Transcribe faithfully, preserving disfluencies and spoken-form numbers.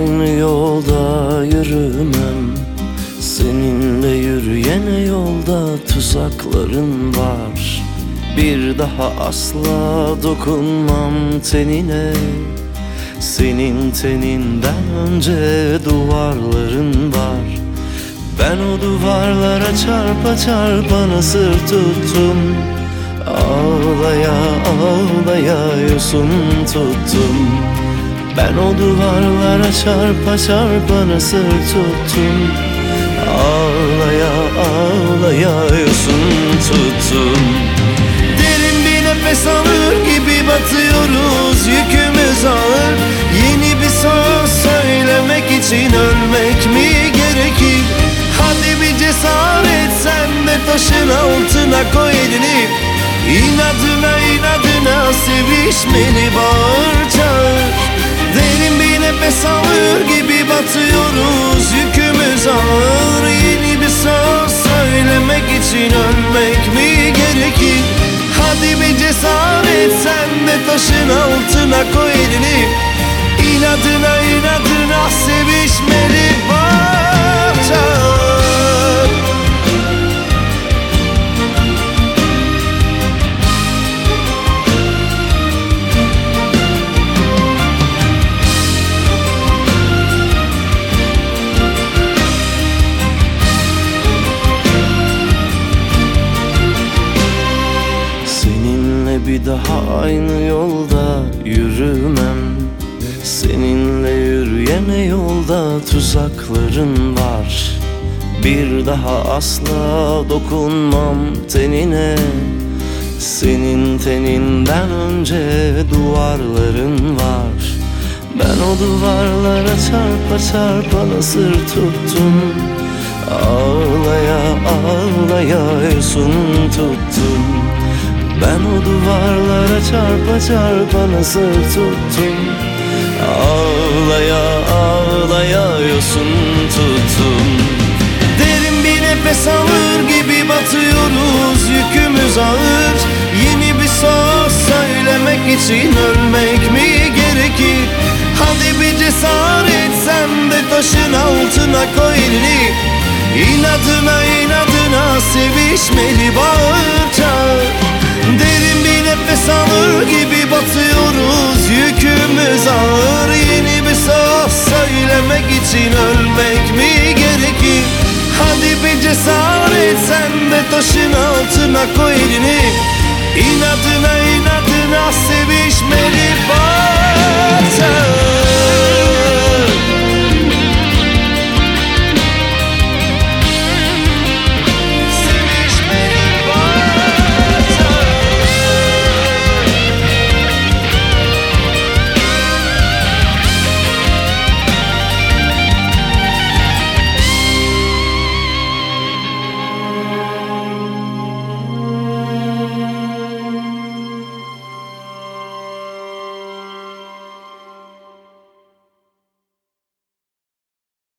aynı yolda yürümem. Seninle yürüyene yolda tuzakların var. Bir daha asla dokunmam tenine. Senin teninden önce duvarların var. Ben o duvarlara çarpa çarpa nasır tuttum. Ağlaya ağlaya yosun tuttum. Ben o duvarlara çarpa çarpa nasır tuttum. Ağlaya ağlaya yosun tuttum. Derin bir nefes alır gibi batıyoruz, yükümüz ağır. Yeni bir söz söylemek için ölmek mi gerekir? Hadi bir cesaret, sen de taşın altına koy elini. İnadına inadına sevişmeli, bağır çağır. Derin bir nefes alır gibi batıyoruz, yükümüz ağır. Yeni bir söz söylemek için ölmek mi gerekir? Hadi bir cesaret, sen de taşın altına koy elini. İnadına inadına sevişmeli, bağır çağır. Bir daha aynı yolda yürümem. Seninle yürüyene yolda tuzakların var. Bir daha asla dokunmam tenine. Senin teninden önce duvarların var. Ben o duvarlara çarpa çarpa nasır tuttum. Ağlaya ağlaya yosun tuttum. Ben o duvarlara çarpa çarpa nasır tuttum. Ağlaya ağlaya yosun tuttum. Derin bir nefes alır gibi batıyoruz, yükümüz ağır. Yeni bir söz söylemek için ölmek mi gerekir? Hadi bir cesaret, sen de taşın altına koy elini. İnadına inadına sevişmeli, bağır çağır. Derin bir nefes alır gibi batıyoruz, yükümüz ağır. Yeni bir söz söylemek için ölmek mi gerekir? Hadi bir cesaret, sen de taşın altına koy elini. İnadına inadına sevişmeli, bağır çağır.